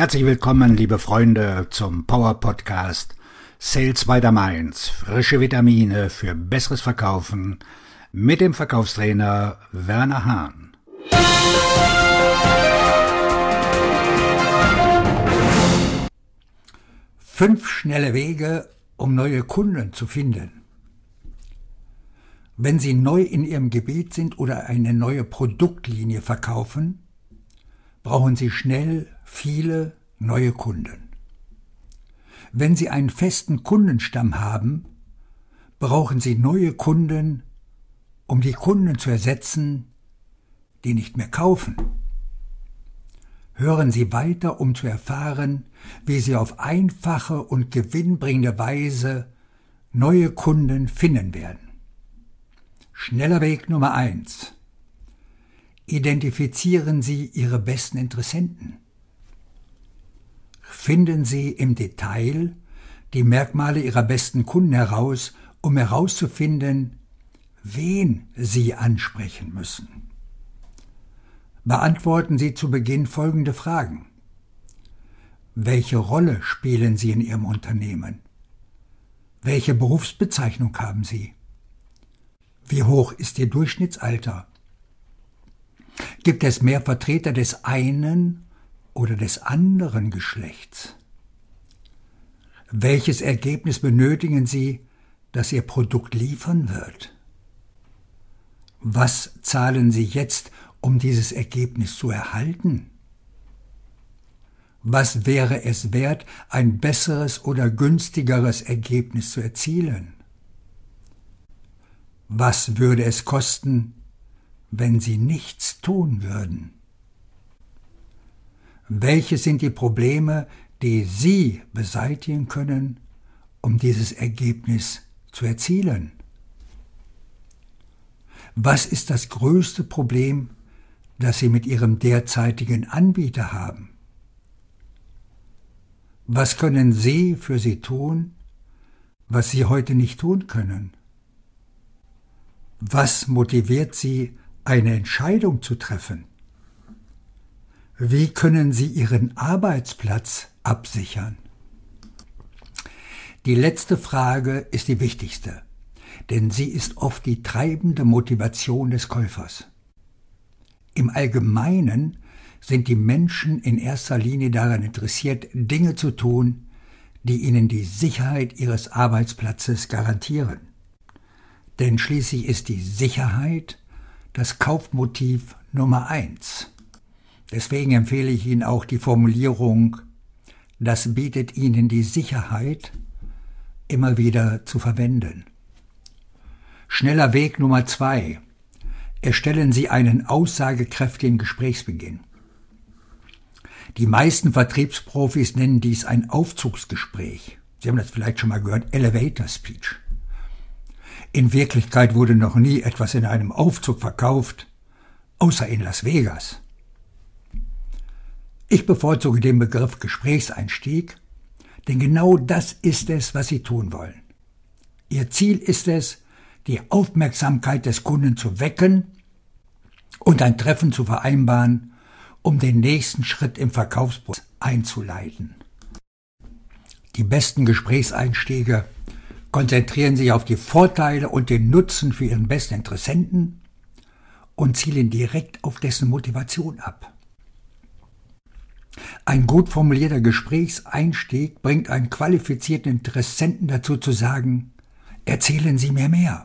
Herzlich willkommen, liebe Freunde, zum Power Podcast Sales by the Mainz. Frische Vitamine für besseres Verkaufen mit dem Verkaufstrainer Werner Hahn. Fünf schnelle Wege, um neue Kunden zu finden. Wenn Sie neu in Ihrem Gebiet sind oder eine neue Produktlinie verkaufen, brauchen Sie schnell viele neue Kunden. Wenn Sie einen festen Kundenstamm haben, brauchen Sie neue Kunden, um die Kunden zu ersetzen, die nicht mehr kaufen. Hören Sie weiter, um zu erfahren, wie Sie auf einfache und gewinnbringende Weise neue Kunden finden werden. Schneller Weg Nummer 1. Identifizieren Sie Ihre besten Interessenten. Finden Sie im Detail die Merkmale Ihrer besten Kunden heraus, um herauszufinden, wen Sie ansprechen müssen. Beantworten Sie zu Beginn folgende Fragen. Welche Rolle spielen Sie in Ihrem Unternehmen? Welche Berufsbezeichnung haben Sie? Wie hoch ist Ihr Durchschnittsalter? Gibt es mehr Vertreter des einen oder des anderen Geschlechts? Welches Ergebnis benötigen Sie, das Ihr Produkt liefern wird? Was zahlen Sie jetzt, um dieses Ergebnis zu erhalten? Was wäre es wert, ein besseres oder günstigeres Ergebnis zu erzielen? Was würde es kosten, wenn Sie nichts tun würden? Welche sind die Probleme, die Sie beseitigen können, um dieses Ergebnis zu erzielen? Was ist das größte Problem, das Sie mit Ihrem derzeitigen Anbieter haben? Was können Sie für Sie tun, was Sie heute nicht tun können? Was motiviert Sie, eine Entscheidung zu treffen? Wie können Sie Ihren Arbeitsplatz absichern? Die letzte Frage ist die wichtigste, denn sie ist oft die treibende Motivation des Käufers. Im Allgemeinen sind die Menschen in erster Linie daran interessiert, Dinge zu tun, die ihnen die Sicherheit ihres Arbeitsplatzes garantieren. Denn schließlich ist die Sicherheit das Kaufmotiv Nummer 1. Deswegen empfehle ich Ihnen auch die Formulierung, das bietet Ihnen die Sicherheit, immer wieder zu verwenden. Schneller Weg Nummer 2. Erstellen Sie einen aussagekräftigen Gesprächsbeginn. Die meisten Vertriebsprofis nennen dies ein Aufzugsgespräch. Sie haben das vielleicht schon mal gehört, Elevator Speech. In Wirklichkeit wurde noch nie etwas in einem Aufzug verkauft, außer in Las Vegas. Ich bevorzuge den Begriff Gesprächseinstieg, denn genau das ist es, was Sie tun wollen. Ihr Ziel ist es, die Aufmerksamkeit des Kunden zu wecken und ein Treffen zu vereinbaren, um den nächsten Schritt im Verkaufsprozess einzuleiten. Die besten Gesprächseinstiege konzentrieren sich auf die Vorteile und den Nutzen für Ihren besten Interessenten und zielen direkt auf dessen Motivation ab. Ein gut formulierter Gesprächseinstieg bringt einen qualifizierten Interessenten dazu zu sagen, erzählen Sie mir mehr.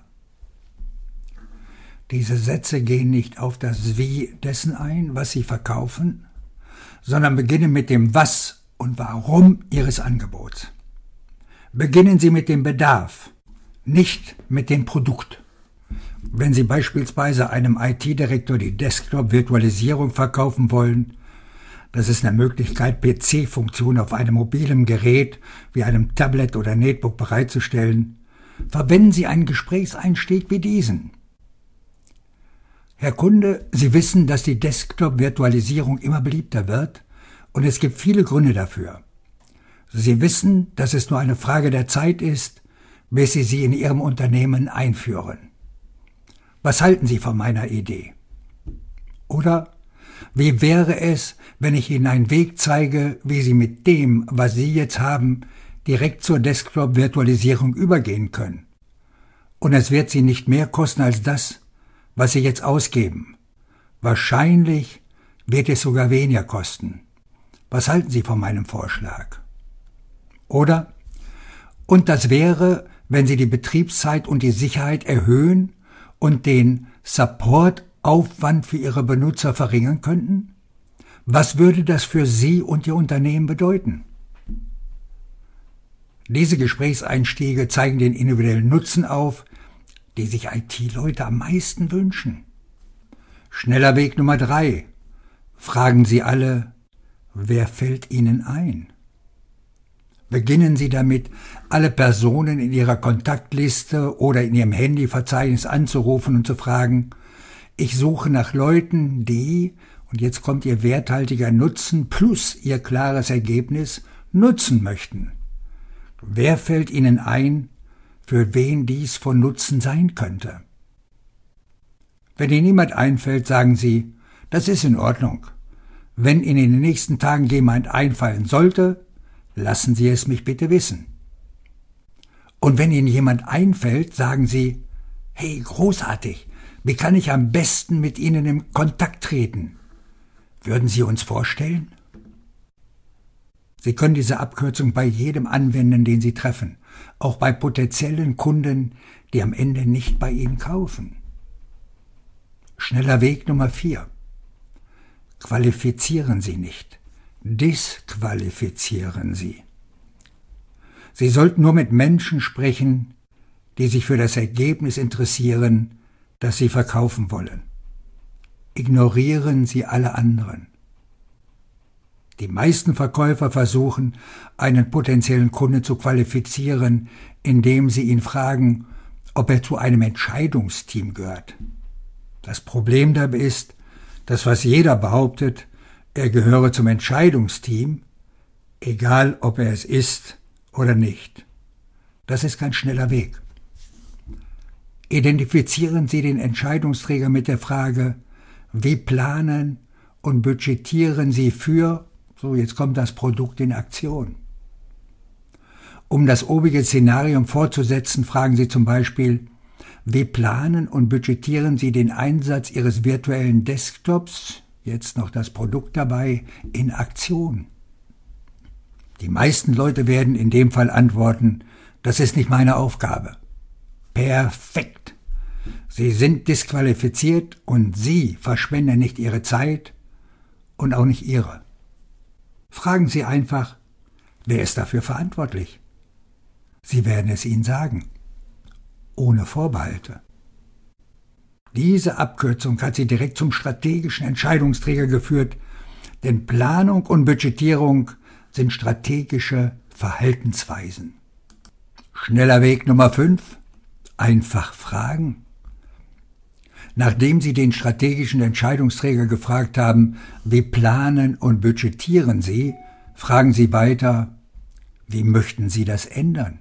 Diese Sätze gehen nicht auf das Wie dessen ein, was Sie verkaufen, sondern beginnen mit dem Was und Warum Ihres Angebots. Beginnen Sie mit dem Bedarf, nicht mit dem Produkt. Wenn Sie beispielsweise einem IT-Direktor die Desktop-Virtualisierung verkaufen wollen, das ist eine Möglichkeit, PC-Funktionen auf einem mobilen Gerät wie einem Tablet oder Netbook bereitzustellen, verwenden Sie einen Gesprächseinstieg wie diesen. Herr Kunde, Sie wissen, dass die Desktop-Virtualisierung immer beliebter wird und es gibt viele Gründe dafür. Sie wissen, dass es nur eine Frage der Zeit ist, bis Sie sie in Ihrem Unternehmen einführen. Was halten Sie von meiner Idee? Oder Wie wäre es, wenn ich Ihnen einen Weg zeige, wie Sie mit dem, was Sie jetzt haben, direkt zur Desktop-Virtualisierung übergehen können? Und es wird Sie nicht mehr kosten als das, was Sie jetzt ausgeben. Wahrscheinlich wird es sogar weniger kosten. Was halten Sie von meinem Vorschlag? Oder? Und das wäre, wenn Sie die Betriebszeit und die Sicherheit erhöhen und den Supportaufwand für Ihre Benutzer verringern könnten? Was würde das für Sie und Ihr Unternehmen bedeuten? Diese Gesprächseinstiege zeigen den individuellen Nutzen auf, die sich IT-Leute am meisten wünschen. Schneller Weg Nummer 3. Fragen Sie alle, wer fällt Ihnen ein? Beginnen Sie damit, alle Personen in Ihrer Kontaktliste oder in Ihrem Handyverzeichnis anzurufen und zu fragen, ich suche nach Leuten, die, und jetzt kommt Ihr werthaltiger Nutzen plus Ihr klares Ergebnis, nutzen möchten. Wer fällt Ihnen ein, für wen dies von Nutzen sein könnte? Wenn Ihnen niemand einfällt, sagen Sie, das ist in Ordnung. Wenn Ihnen in den nächsten Tagen jemand einfallen sollte, lassen Sie es mich bitte wissen. Und wenn Ihnen jemand einfällt, sagen Sie, hey, großartig, wie kann ich am besten mit Ihnen in Kontakt treten? Würden Sie uns vorstellen? Sie können diese Abkürzung bei jedem anwenden, den Sie treffen, auch bei potenziellen Kunden, die am Ende nicht bei Ihnen kaufen. Schneller Weg Nummer 4. Qualifizieren Sie nicht. Disqualifizieren Sie. Sie sollten nur mit Menschen sprechen, die sich für das Ergebnis interessieren, das Sie verkaufen wollen. Ignorieren Sie alle anderen. Die meisten Verkäufer versuchen, einen potenziellen Kunden zu qualifizieren, indem sie ihn fragen, ob er zu einem Entscheidungsteam gehört. Das Problem dabei ist, dass fast jeder behauptet, er gehöre zum Entscheidungsteam, egal ob er es ist oder nicht. Das ist kein schneller Weg. Identifizieren Sie den Entscheidungsträger mit der Frage, wie planen und budgetieren Sie für, so jetzt kommt das Produkt in Aktion. Um das obige Szenarium fortzusetzen, fragen Sie zum Beispiel, wie planen und budgetieren Sie den Einsatz Ihres virtuellen Desktops, jetzt noch das Produkt dabei, in Aktion? Die meisten Leute werden in dem Fall antworten, das ist nicht meine Aufgabe. Perfekt. Sie sind disqualifiziert und Sie verschwenden nicht Ihre Zeit und auch nicht Ihre. Fragen Sie einfach, wer ist dafür verantwortlich? Sie werden es Ihnen sagen. Ohne Vorbehalte. Diese Abkürzung hat Sie direkt zum strategischen Entscheidungsträger geführt, denn Planung und Budgetierung sind strategische Verhaltensweisen. Schneller Weg Nummer 5. Einfach fragen. Nachdem Sie den strategischen Entscheidungsträger gefragt haben, wie planen und budgetieren Sie, fragen Sie weiter, wie möchten Sie das ändern?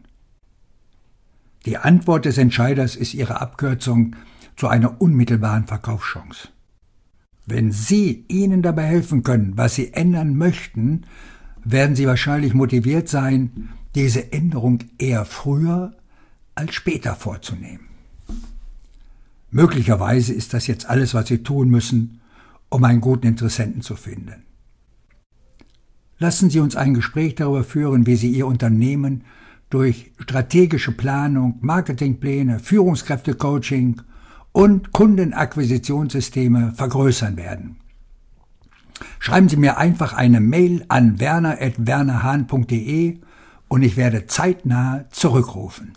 Die Antwort des Entscheiders ist Ihre Abkürzung zu einer unmittelbaren Verkaufschance. Wenn Sie ihnen dabei helfen können, was Sie ändern möchten, werden Sie wahrscheinlich motiviert sein, diese Änderung eher früher als später vorzunehmen. Möglicherweise ist das jetzt alles, was Sie tun müssen, um einen guten Interessenten zu finden. Lassen Sie uns ein Gespräch darüber führen, wie Sie Ihr Unternehmen durch strategische Planung, Marketingpläne, Führungskräftecoaching und Kundenakquisitionssysteme vergrößern werden. Schreiben Sie mir einfach eine Mail an werner@wernerhahn.de und ich werde zeitnah zurückrufen.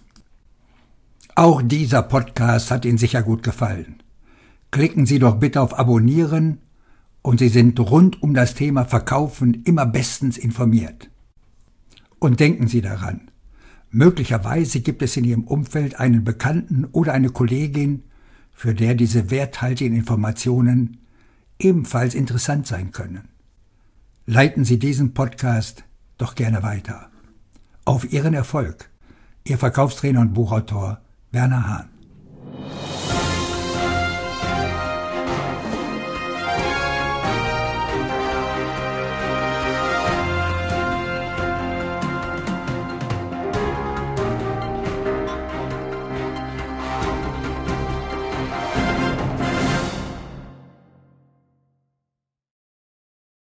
Auch dieser Podcast hat Ihnen sicher gut gefallen. Klicken Sie doch bitte auf Abonnieren und Sie sind rund um das Thema Verkaufen immer bestens informiert. Und denken Sie daran, möglicherweise gibt es in Ihrem Umfeld einen Bekannten oder eine Kollegin, für der diese werthaltigen Informationen ebenfalls interessant sein können. Leiten Sie diesen Podcast doch gerne weiter. Auf Ihren Erfolg. Ihr Verkaufstrainer und Buchautor Werner Hahn.